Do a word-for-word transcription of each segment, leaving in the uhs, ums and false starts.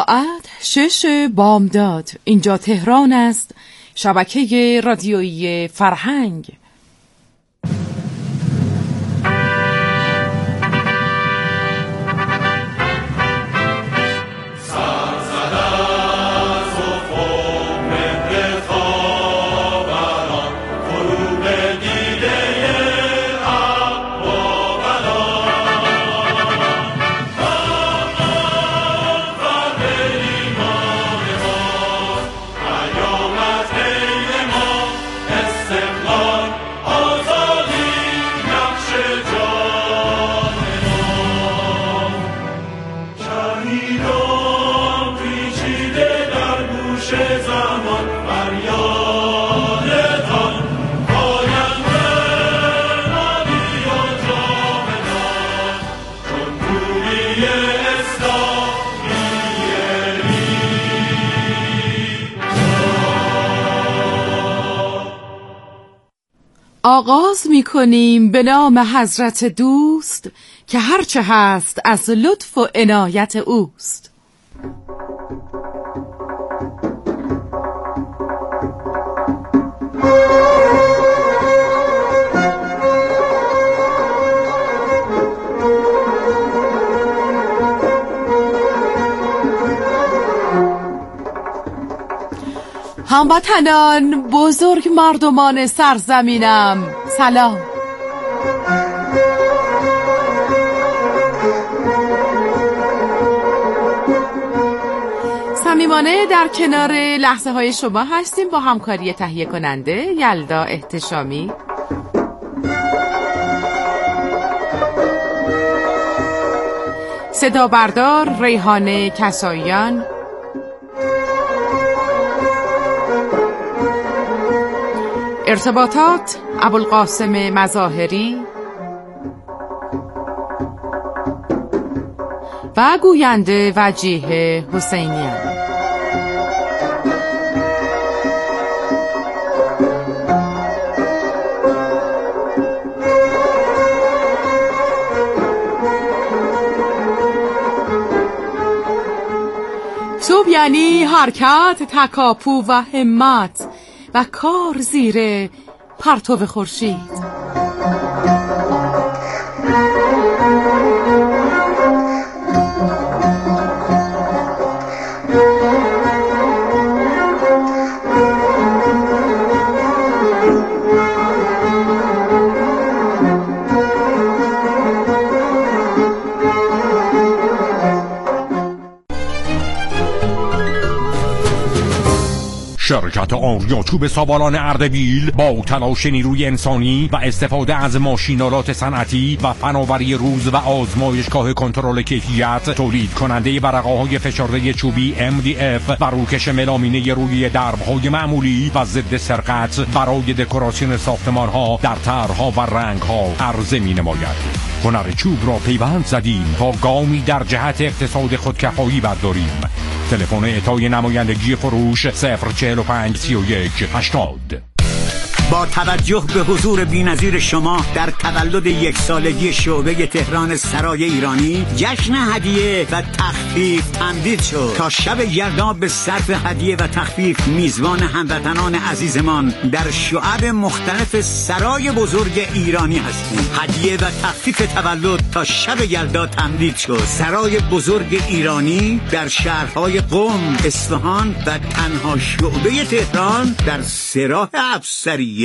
ساعت شش بامداد. اینجا تهران است، شبکه رادیویی فرهنگ. آغاز می کنیم به نام حضرت دوست که هرچه هست از لطف و عنایت اوست. هموطنان، بزرگ مردمان سرزمینم، سلام. صمیمانه در کنار لحظه های شما هستیم با همکاری تهیه کننده یلدا احتشامی. صدا بردار ریحانه کساییان. ارتباطات ابوالقاسم مظاهری و گوینده وجیه حسینیان. صبح یعنی حرکت، تکاپو و همت و کار زیر پرتو خورشید. شرکت آریاچوب سابالان اردبیل با تلاش نیروی انسانی و استفاده از ماشینالات صنعتی و فناوری روز و آزمایشگاه کنترل کیفیت تولید کننده ورقه‌های فشرده چوبی ام دی اف و روکش ملامینه روی درب‌های معمولی و ضد سرقت برای دکوراسیون ساختمان‌ها در طرح‌ها و رنگ‌ها عرضه می‌نماید. هنر چوب را پیوند زدیم تا گامی در جهت اقتصاد خودکفایی برداریم. تلفن اعطای نمایندگی فروش صفر چهل و پنج سی و یک هشتاد. با توجه به حضور بی‌نظیر شما در تولد یک سالگی شعبه تهران سرای ایرانی، جشن هدیه و تخفیف تمدید شد. تا شب یلدا به صرف هدیه و تخفیف میزبان هموطنان عزیزمان در شعب مختلف سرای بزرگ ایرانی هستیم. هدیه و تخفیف تولد تا شب یلدا تمدید شد. سرای بزرگ ایرانی در شهرهای قم، اصفهان و تنها شعبه تهران در سراح افسری.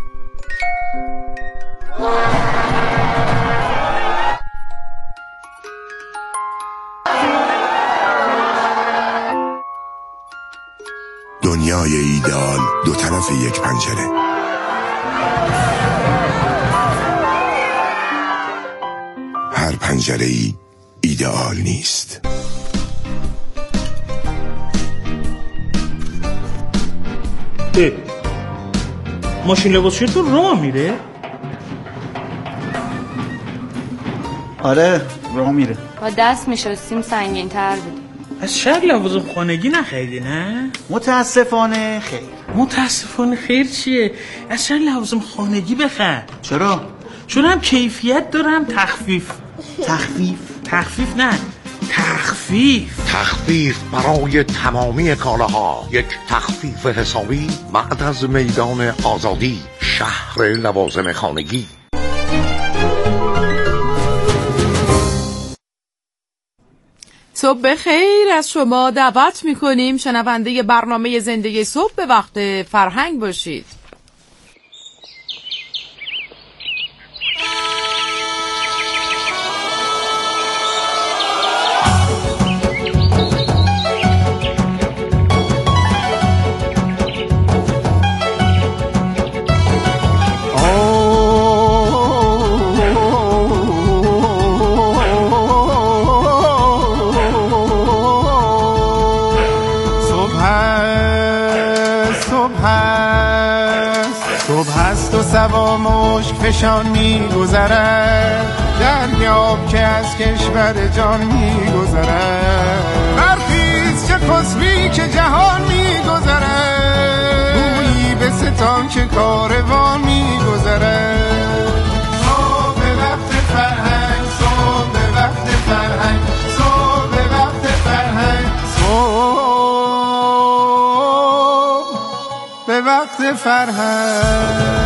دنیای ایدئال دو طرف یک پنجره. هر پنجره ای ایدئال نیست. اه. ماشین لباسشویی تو راه میره؟ آره راه میره. با دست میشستیم سنگین تر بود. از شهر لوازم خانگی نخریدی نه؟ متاسفانه خیر. متاسفانه خیر چیه؟ از شهر لوازم خانگی بخر. چرا؟ چون هم کیفیت داره هم تخفیف. تخفیف؟ تخفیف نه، تخفیف تخفیف برای تمامی کالاها، یک تخفیف حسابی بعد از میدان آزادی، شهر لوازم خانگی. صبح بخیر از شما دعوت میکنیم شنونده برنامه زندگی صبح به وقت فرهنگ باشید. سوا مشک فشان می گذرد، دریاب که از کشور جان می گذرد، برخیز چه خسبی که جهان می گذرد، گویی به ستان که کاروان می گذرد. صبح وقت فرهنگ، صبح وقت فرهنگ، صبح وقت فرهنگ، صبح به وقت فرهنگ.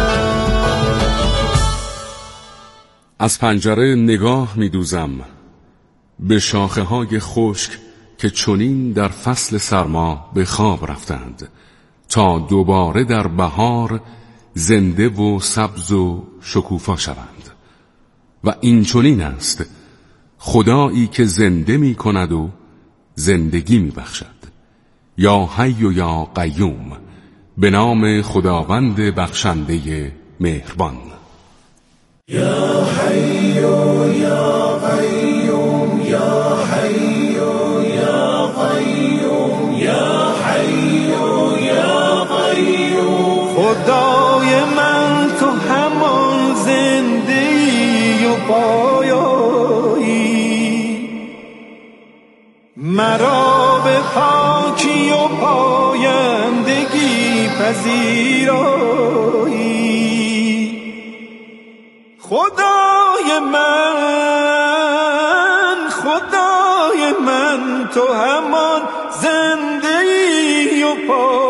از پنجره نگاه می دوزم به شاخه های خشک که چنین در فصل سرما به خواب رفتند تا دوباره در بهار زنده و سبز و شکوفا شوند. و این چنین است خدایی که زنده می کند و زندگی می بخشد. یا حی و یا قیوم، به نام خداوند بخشنده مهربان. یا حی و یا قیوم، یا حی و یا قیوم، یا حی و یا قیوم. خدای من تو همان زنده‌ای و پایایی، مرا به پاکی و پایندگی پذیرایی. خدای من، خدای من تو همان زنده‌ای و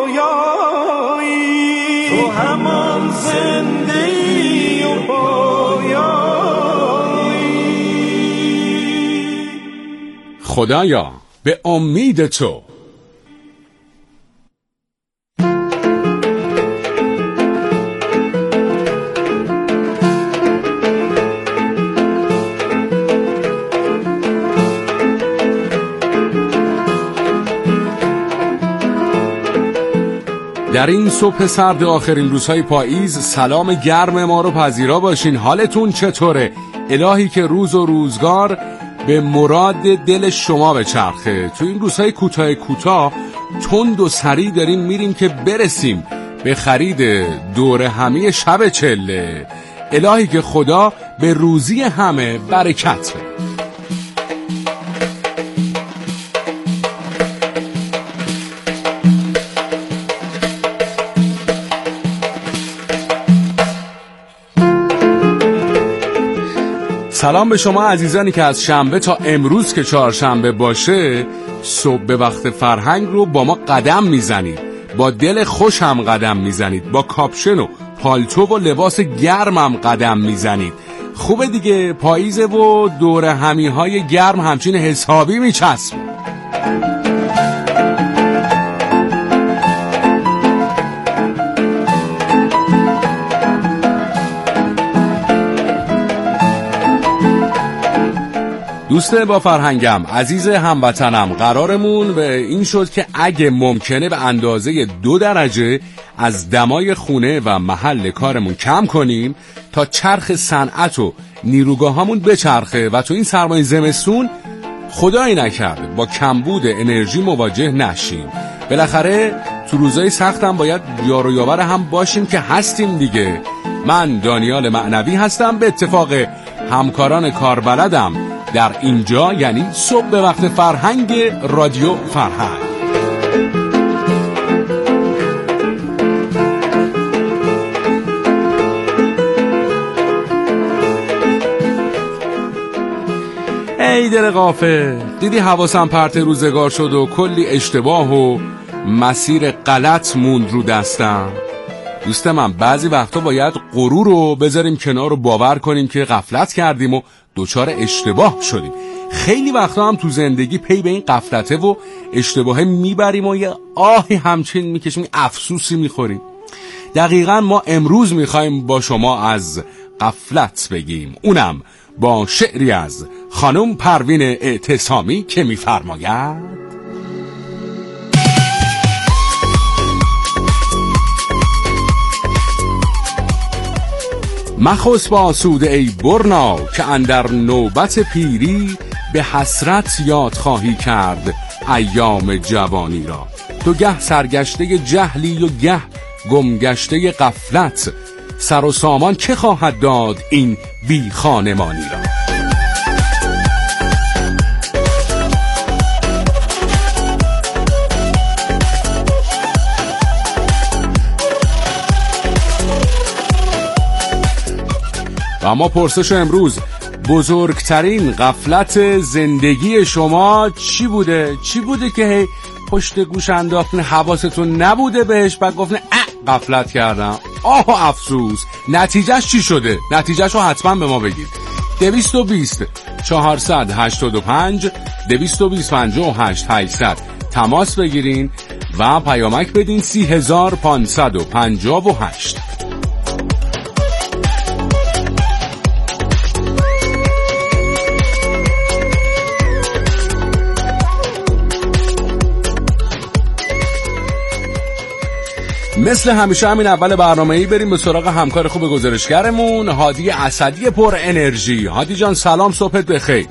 پایایی، تو همان زنده‌ای و پایایی. خدایا به امید تو. در این صبح سرد آخرین روزهای پاییز سلام گرم ما رو پذیرا باشین. حالتون چطوره؟ الهی که روز و روزگار به مراد دل شما بچرخه. تو این روزهای کوتاه کوتاه تند و سریع داریم میریم که برسیم به خرید دور همی شب چله. الهی که خدا به روزی همه برکت بده. سلام به شما عزیزانی که از شنبه تا امروز که چهارشنبه باشه صبح به وقت فرهنگ رو با ما قدم میزنید، با دل خوش هم قدم میزنید، با کاپشن و پالتو و لباس گرم هم قدم میزنید. خوبه دیگه، پاییزه و دور همی های گرم همچین حسابی میچسب. دوست با فرهنگم، عزیز هموطنم، قرارمون به این شد که اگه ممکنه به اندازه دو درجه از دمای خونه و محل کارمون کم کنیم تا چرخ صنعت و نیروگاهامون بچرخه و تو این سرمای زمستون خدایی نکرده با کمبود انرژی مواجه نشیم. بالاخره تو روزای سختم باید یار و یاور هم باشیم که هستیم دیگه. من دانیال معنوی هستم، به اتفاق همکاران کاربلدم در اینجا، یعنی صبح به وقت فرهنگ رادیو فرهنگ. ای دل غافل، دیدی حواسم پرت روزگار شد و کلی اشتباه و مسیر غلط موند رو دستم. دوست من بعضی وقتا باید غرور رو بذاریم کنار و باور کنیم که غفلت کردیم و دوچار اشتباه شدیم. خیلی وقتا هم تو زندگی پی به این غفلته و اشتباه میبریم و یه آهی همچین میکشیم، افسوسی میخوریم. دقیقاً ما امروز میخوایم با شما از غفلت بگیم، اونم با شعری از خانم پروین اعتصامی که میفرماید: مخوس با آسوده ای برنا که اندر نوبت پیری به حسرت یاد خواهی کرد ایام جوانی را. تو گه سرگشته جهلی و گه گمگشته غفلت، سر و سامان که خواهد داد این بی خانمانی را. و اما پرسش امروز: بزرگترین غفلت زندگی شما چی بوده؟ چی بوده که هی پشت گوش انداختین، حواستون نبوده بهش، بعد گفتین اه غفلت کردم، آه افسوس، نتیجهش چی شده؟ نتیجهش رو حتما به ما بگید. دویست و بیست چهارصد هشتاد و پنج دویست و بیست پنجاه و هشت هشتصد تماس بگیرین و پیامک بدین سی هزار پانصد و پنجاه و هشت. مثل همیشه همین اول برنامه‌ای بریم به سراغ همکار خوب گزارشگرمون هادی اسدی پر انرژی. هادی جان سلام، صبحت بخیر.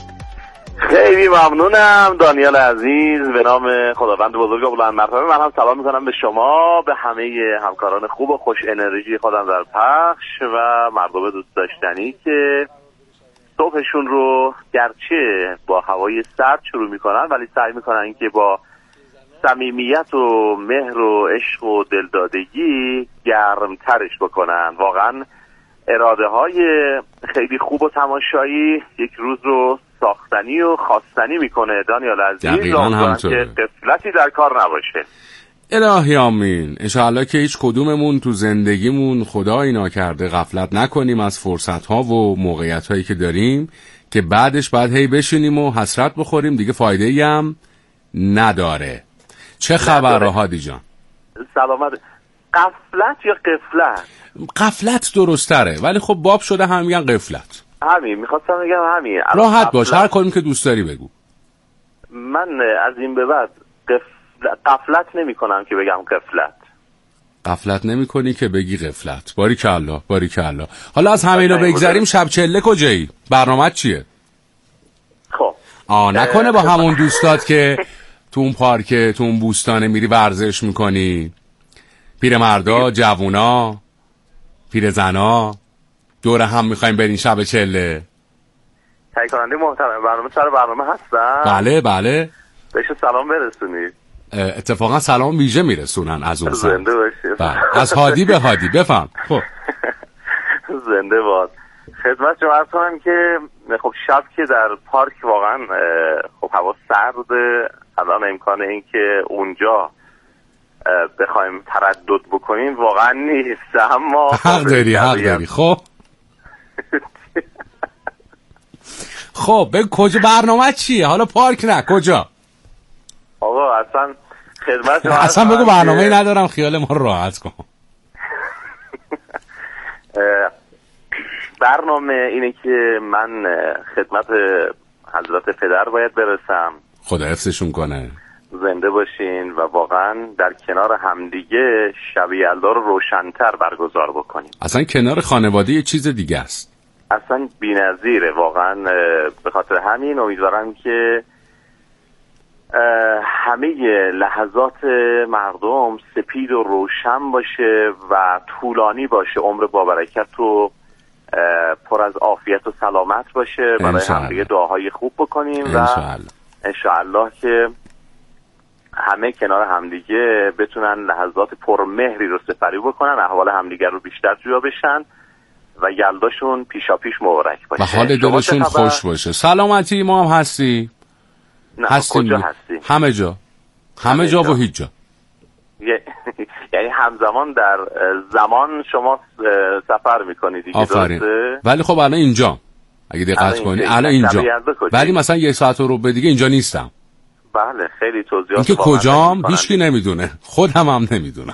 خیلی ممنونم دانیال عزیز، به نام خداوند بزرگ و بلند مرتبه من هم سلام میکنم به شما، به همه همکاران خوب و خوش انرژی خودم در پخش و مردم دوست داشتنی که صبحشون رو گرچه با هوای سرد شروع میکنن ولی سعی میکنن که با صمیمیت و مهر و عشق و دلدادگی گرمترش بکنن. واقعا اراده های خیلی خوب و تماشایی یک روز رو ساختنی و خواستنی میکنه دانیال عزیز، دقیقاً که غفلتی در کار نباشه. الهی آمین. انشاءالله که هیچ کدوممون تو زندگیمون خدایی ناکرده غفلت نکنیم از فرصت‌ها و موقعیت‌هایی که داریم که بعدش بعد هی بشینیم و حسرت بخوریم، دیگه فایده‌ای هم نداره. چه خبره هادی جان؟ سلامت. غفلت یا قفلت؟ غفلت درستره، ولی خب باب شده هم میگن قفلت. همین میخواستم بگم همین. راحت باش، هر کاری که دوست داری بگو. من از این به بعد قفلت, قفلت نمی کنم که بگم قفلت. قفلت نمی کنی که بگی قفلت. باریکالله باریکالله. حالا از همینا بگذریم، شب چله کجایی؟ برنامه چیه؟ خب آ نکنه با همون دوستات که تو اون پارک تو اون بوستانه میری ورزش میکنی، پیرمردا، جوونا، پیرزنا دور هم میخوایم برین شب چله؟ تهیه کننده محترم برنامه سر برنامه هستن؟ بله بله. بهش سلام برسونید. اتفاقا سلام ویژه میرسونن از اون سمت. زنده باشید. بله. از هادی به هادی بفهم. خب زنده باد. خدمت شما عرض کنم که خب شب که در پارک واقعا خب هوا سرده، الان امکان این که اونجا بخوایم تردد بکنیم واقعا نیست، اما حق داری حق داری. خب خب به کجا برنامه چیه؟ حالا پارک نه کجا؟ آقا اصلا خدمت شما اصلا بگو برنامه‌ای ندارم، خیال ما رو راحت کن. برنامه اینه که من خدمت حضرت پدر باید برسم، خدا حفظشون کنه، زنده باشین و واقعا در کنار همدیگه شب یلدا رو روشن‌تر برگزار بکنیم. اصلا کنار خانواده یه چیز دیگه است، اصلا بی‌نظیره واقعا. به خاطر همین امیدوارم که همه لحظات مردم سپید و روشن باشه و طولانی باشه، عمر با برکت و پر از عافیت و سلامت باشه، برای همدیگه دعاهای خوب بکنیم و انشاءالله که همه کنار همدیگه بتونن لحظات پرمهری رو سپری بکنن، احوال همدیگه رو بیشتر جویا بشن و یلداشون پیشا پیش مبارک باشه و حال دلشون خوش باشه. سلامتی ما هم هستی؟ نه هستیم. کجا هستی؟ همه جا همه, همه جا, جا و هیچ جا. یعنی همزمان در زمان شما سفر میکنید دیگه. آفرین. ولی خب الان اینجا اگه دقت کنی الان اینجا، ولی مثلا یک ساعت رو به دیگه اینجا نیستم. بله خیلی توضیحات. اینکه کجام هیچکی نمیدونه، خودم هم نمیدونم.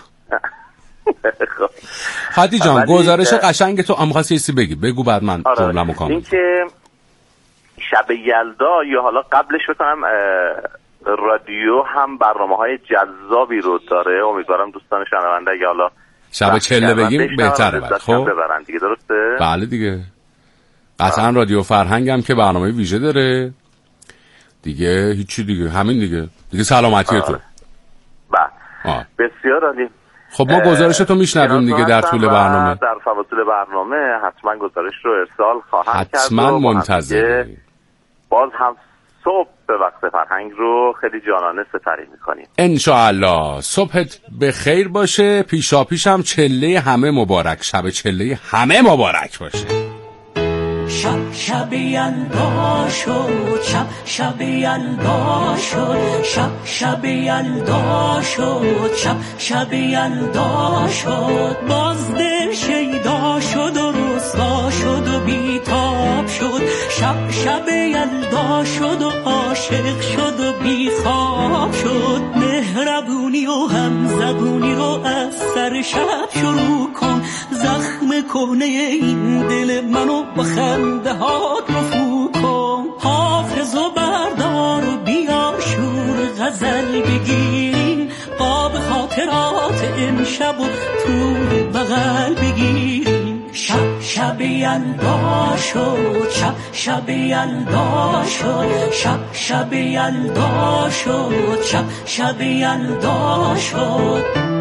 هادی جان گزارش قشنگ تو هم خواستی چیزی بگی، بگو بعد من جمله‌مو کامل. اینکه شب یلدا یا حالا قبلش بکنم رادیو هم برنامه‌های جذابی رو داره. امیدوارم دوستان شنونده اگه حالا شب چله بگیم بهتره. بعد خب ببرن دیگه، درسته؟ بله دیگه قطعا رادیو فرهنگ هم که برنامه ویژه داره دیگه. هیچی دیگه، همین دیگه دیگه سلامتی تو. بله بسیار عالی. خب ما گزارش تو میشنویم دیگه در طول برنامه. در فواصل برنامه حتما گزارش رو ارسال خواهم کرد. حتما منتظریم. باز هم صبح به وقت فرهنگ رو خیلی جانانه سپری میکنیم ان شاء الله. صبحت به خیر باشه. پیشا پیشم چله همه مبارک. شب چله همه مبارک باشه. شب شب یلدا شد، شب شب یلدا شد، شب شب یلدا شد، شب شب یلدا شد. باز دل شیدا شد و رسوا شد و بیتاب شد. شب شب یلدا شد و عاشق شد و بیخواب شد. مهربونی و همزبونی رو از سر شب شروع کن. زخم کهنه این دل منو با خنده هات رفو کن. حافظ و بردار و بیا شور غزل بگیرین. قاب خاطرات امشب و تو بغل بگیرین. شب شب یلدا شد، شب شب یلدا شد، شب شب یلدا شد، شب شب یلدا شد.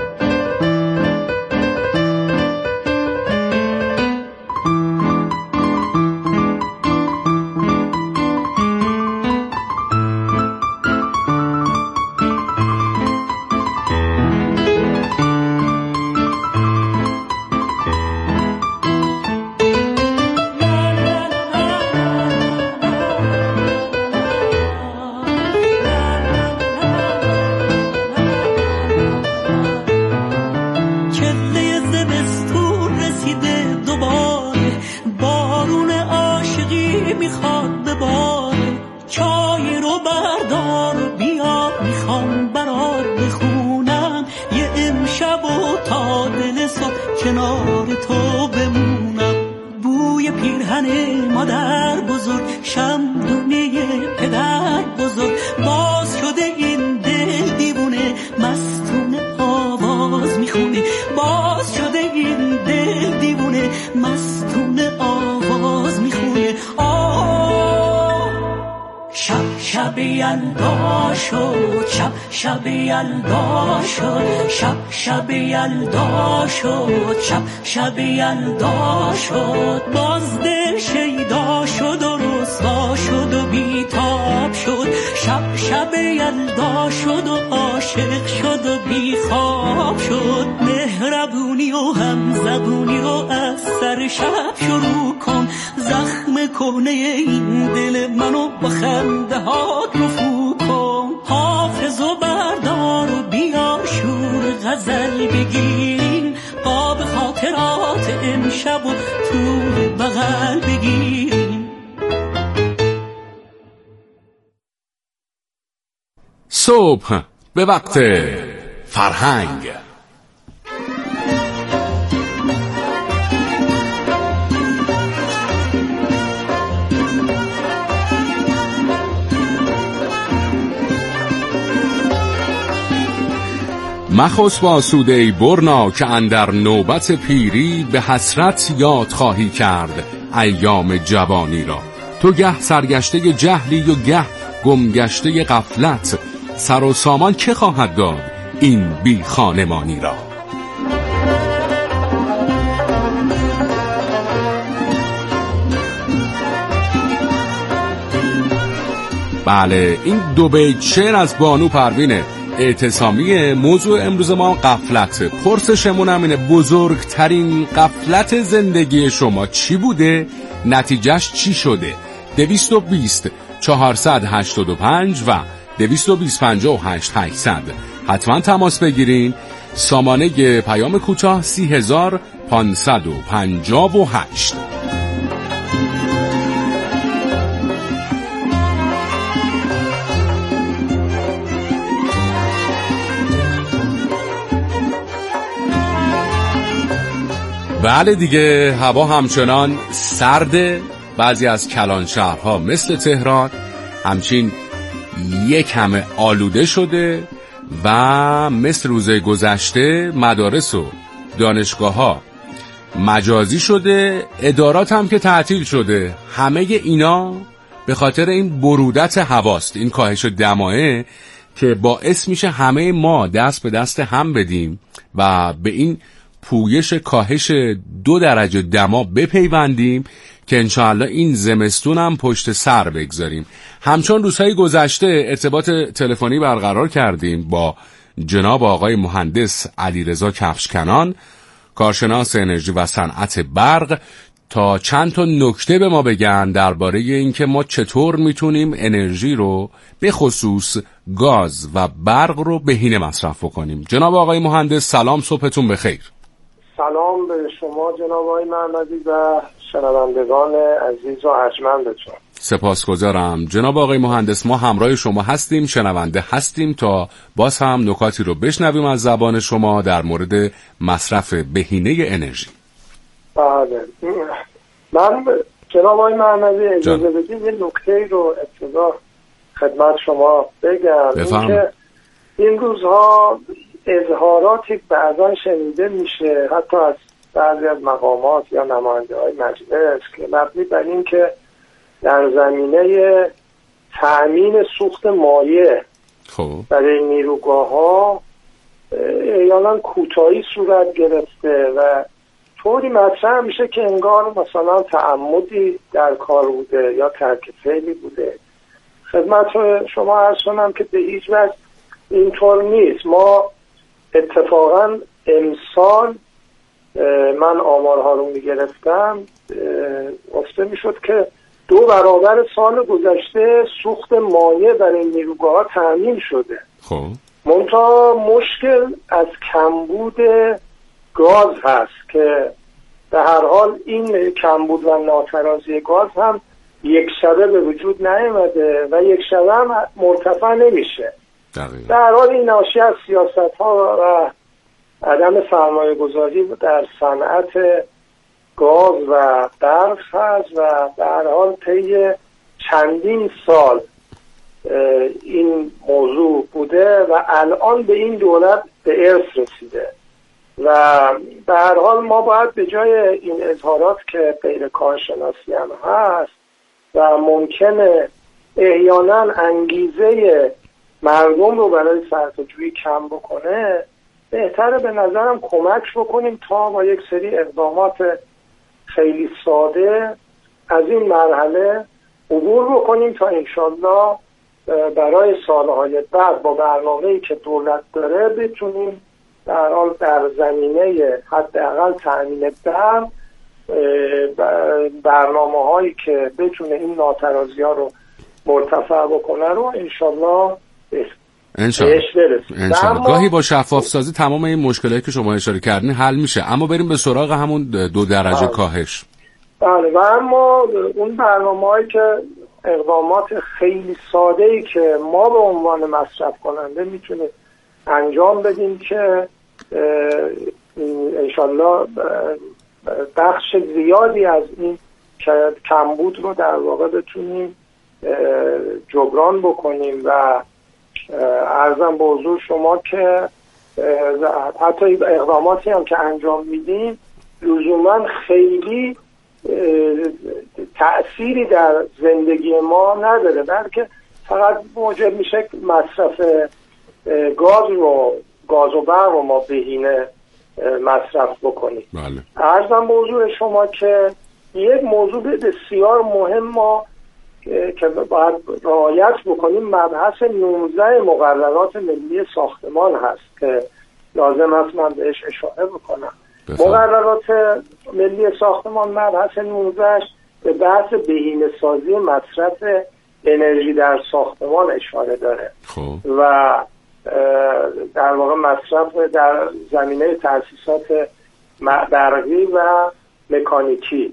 شب یلدا شد، شب شب یلدا شد، شب شب یلدا شد. باز دل شیدا شد و رسوا شد و بیتاب شد. شب شب یلدا شد و عاشق شد و بیخواب شد. مهربونی و همزبونی رو از سر شب شروع کن. زخم کهنه این دل منو با خنده هات رفو کن. حافظ و بردار و بیا شور غزل بگیرین. قاب خاطرات امشب و تو بغل بگیرین. صبح به وقت فرهنگ. مخوس با سوده ای برنا که اندر نوبت پیری به حسرت یاد خواهی کرد ایام جوانی را. تو گه سرگشته جهلی و گه گمگشته غفلت. سر و سامان که خواهد داد این بی خانمانی را. بله این دو بیت شعر از بانو پروینه اعتصامی. موضوع امروز ما غفلت. پرسشمون هم اینه بزرگترین غفلت زندگی شما چی بوده؟ نتیجهش چی شده؟ دویست و بیست چهارصد و هشتاد و پنج و دویست و بیست پنجاه و هشت هشتصد. حتما تماس بگیرین. سامانه پیام کوتاه سی هزار پانصد و پنجاه و هشت. بله دیگه، هوا همچنان سرده. بعضی از کلان شهرها مثل تهران همچین یک همه آلوده شده و مثل روزه گذشته مدارس و دانشگاه ها مجازی شده، ادارات هم که تعطیل شده. همه اینا به خاطر این برودت هواست، این کاهش دماه که باعث میشه همه ما دست به دست هم بدیم و به این پویش کاهش دو درجه دما بپیوندیم که انشاءالله این زمستون هم پشت سر بگذاریم. همچون روزهای گذشته ارتباط تلفنی برقرار کردیم با جناب آقای مهندس علیرضا کفشکنان، کارشناس انرژی و صنعت برق، تا چند تا نکته به ما بگن درباره اینکه ما چطور میتونیم انرژی رو به خصوص گاز و برق رو بهینه مصرف بکنیم. جناب آقای مهندس سلام، صبحتون بخیر. سلام به شما جناب آقای محمدی و شنوندگان عزیز و ارجمندتون. سپاسگزارم. جناب آقای مهندس، ما همراه شما هستیم، شنونده هستیم تا باز هم نکاتی رو بشنویم از زبان شما در مورد مصرف بهینه انرژی. بله، من جناب آقای محمدی اجازه بدید یه نکته رو ابتدا خدمت شما بگم. بفهم. این, این روزها اظهاراتی بعضا شنیده میشه حتی از بعضی از مقامات یا نماینده های مجلس که مبنی بر این که در زمینه تأمین سوخت مایع خب برای نیروگاه ها احیانا کوتاهی صورت گرفته و طوری مطرح میشه که انگار مثلا تعمدی در کار بوده یا ترک فعلی بوده. خدمت شما عرض کنم که به هیچ وجه اینطور نیست. ما اتفاقا امسال من آمارها رو میگرفتم گفته میشد که دو برابر سال گذشته سوخت مایع برای نیروگاه ها تأمین شده. خب منتها مشکل از کمبود گاز هست که به هر حال این کمبود و ناترازی گاز هم یک شبه به وجود نیامده و یک شبه هم مرتفع نمیشه. در هر حال این ناشی از سیاست ها و عدم سرمایه گذاری در صنعت گاز و برق هست و در حال طی چندین سال این موضوع بوده و الان به این دولت به ارث رسیده و به هر حال ما باید به جای این اظهارات که غیر کارشناسی هم هست و ممکنه احیانا انگیزه مردم رو برای صرفه‌جویی کم بکنه، بهتره به نظرم کمک بکنیم تا با یک سری اقدامات خیلی ساده از این مرحله عبور بکنیم تا انشالله برای سالهای بعد با برنامه‌ای که دولت داره بتونیم در حال در زمینه حداقل تأمین برق برنامه‌هایی که بتونه این ناترازی‌ها رو مرتفع بکنه رو انشالله انشالله انشالله گاهی با شفاف سازی تمام این مشکلاتی که شما اشاره کردین حل میشه. اما بریم به سراغ همون دو درجه بله. کاهش. بله و اما اون برنامه‌هایی که اقدامات خیلی ساده‌ای که ما به عنوان مصرف کننده میتونیم انجام بدیم که انشالله بخش زیادی از این کمبود رو در واقع بتونیم جبران بکنیم و عرضم به حضور شما که حتی اقداماتی هم که انجام میدیم لزوما خیلی تأثیری در زندگی ما نداره، بلکه فقط موجب میشه مصرف گاز رو گاز و برق رو ما بهینه مصرف بکنیم. بله. عرضم به حضور شما که یک موضوع بسیار مهم ما که باید رعایت بکنیم مبحث نوزده مقررات ملی ساختمان هست که لازم است من بهش اشاره بکنم. بفهم. مقررات ملی ساختمان مبحث نوزده به بحث بهینه‌سازی مصرف انرژی در ساختمان اشاره داره خوب. و در واقع مصرف در زمینه تأسیسات برقی و مکانیکی.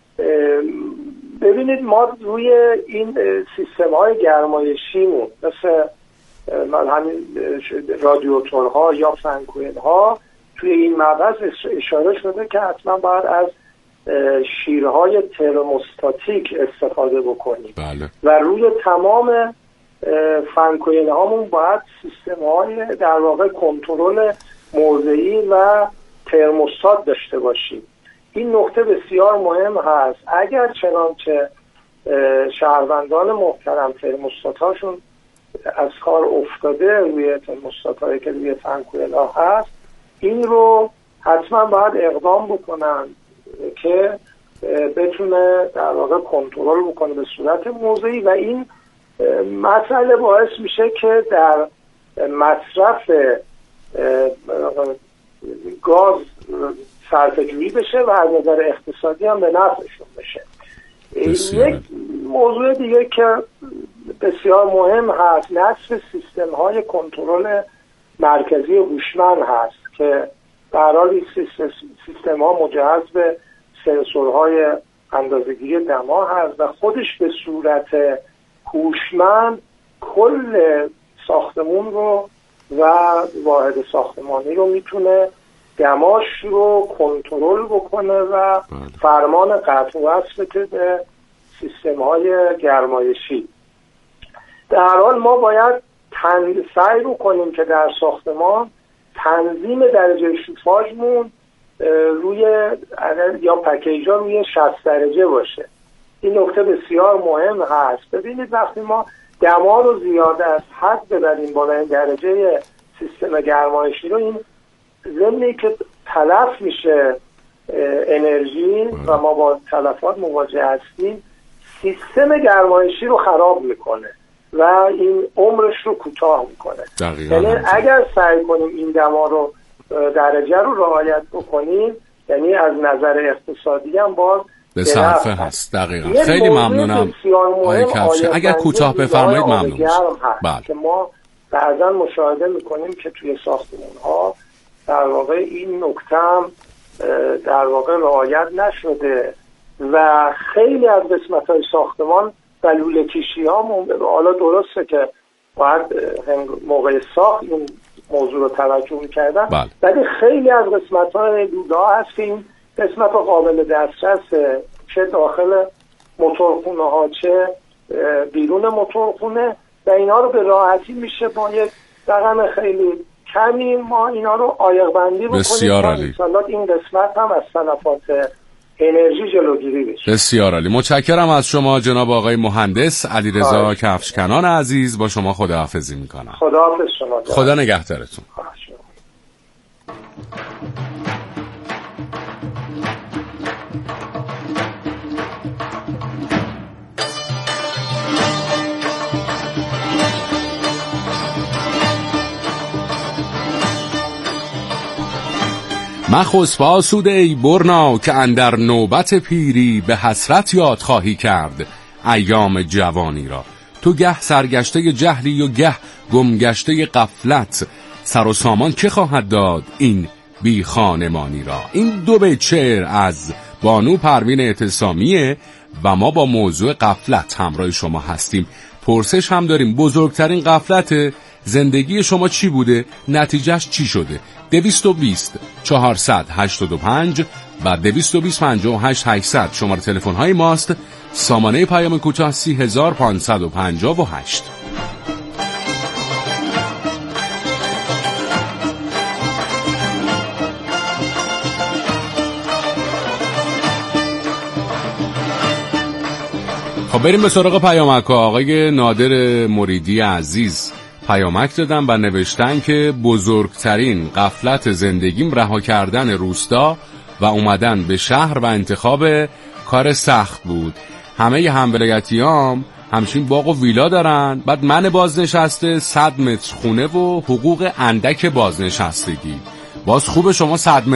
ببینید ما روی این سیستم های گرمایشیمون مثل من همین رادیاتورها یا فنکوئل ها توی این مبحث اشاره شده که حتما باید از شیرهای ترموستاتیک استفاده بکنیم. بله. و روی تمام فنکوئل هامون باید سیستم های در واقع کنترل موضعی و ترموستات داشته باشیم. این نکته بسیار مهم هست. اگر چنانچه شهروندان محترم ترموستات هاشون از کار افتاده روی ترموستات هایی که روی فنکوئل ها هست، این رو حتما باید اقدام بکنن که بتونه در واقع کنترل بکنه به صورت موضعی و این مسئله باعث میشه که در مصرف گاز صرفه‌جویی بشه و از نظر اقتصادی هم به نفعشون بشه. یک موضوع دیگه که بسیار مهم هست نصب سیستم های کنترل مرکزی هوشمند هست که به هر حال این سیستم ها مجهز به سنسورهای اندازه‌گیری دما هست و خودش به صورت هوشمند کل ساختمون رو و واحد ساختمانی رو میتونه دماش رو کنترل بکنه و فرمان قطع و وصل بده به سیستم های گرمایشی. در حال ما باید تن... سعی بکنیم که در ساختمان تنظیم درجه شوفاژمون روی یا پکیجا روی شصت درجه باشه. این نکته بسیار مهم هست. ببینید وقتی ما دما رو زیاده از حد ببریم بالا این درجه سیستم گرمایشی رو، این ضمنی که تلف میشه انرژی و ما با تلفات مواجه هستیم، سیستم گرمایشی رو خراب میکنه و این عمرش رو کوتاه میکنه. یعنی اگر سعی کنیم این دما رو درجه رو رعایت بکنیم، یعنی از نظر اقتصادی هم باز به صرفه هست. دقیقا. خیلی ممنونم آقای کفشی. اگر کوتاه بفرمایید ممنون میشم. که ما بعضا مشاهده میکنیم که توی ساختمون ها در واقع این نکته هم در واقع رعایت نشده و خیلی از قسمت های ساختمان و لوله کشی ها حالا درسته که باید موقع ساخت این موضوع رو توجه میکردن، ولی خیلی از قسمت های لوله ها هست که این قسمت قابل دسترسه، چه داخل موتورخونه ها چه بیرون موتورخونه، و اینا رو به راحتی میشه با یک رقم خیلی کمی ما اینا رو عایق بندی بکنیم. بسیار عالی. این قسمت هم از تلفات انرژی جلوگیری بشه. بسیار عالی. متشکرم از شما جناب آقای مهندس علیرضا کفشکنان عزیز. با شما خداحافظی میکنم. خداحافظ شما. خدا نگهدارتون. مخسب آسوده ای برنا که اندر نوبت پیری به حسرت یاد خواهی کرد ایام جوانی را. تو گه سرگشته جهلی و گه گمگشته غفلت، سر و سامان که خواهد داد این بی خانمانی را. این دو بیت شعر از بانو پروین اعتصامیه و ما با موضوع غفلت همراه شما هستیم. پرسش هم داریم، بزرگترین غفلت زندگی شما چی بوده؟ نتیجهش چی شده؟ دویست و بیست چهارصد هشتاد و پنج و دویست و بیست پنجاه و هشت هشتصد شماره تلفن های ماست. سامانه پیام کوتاه سی هزار پانصد و پنجاه و هشت. خب بریم به سراغ پیامک ها. آقای نادر مریدی عزیز پیامک دادن و نوشتن که بزرگترین غفلت زندگیم رها کردن روستا و اومدن به شهر و انتخاب کار سخت بود. همه همولایتیام همچین باغ و ویلا دارن، بعد من بازنشسته صد متر خونه و حقوق اندک بازنشستگی. باز خوبه شما صد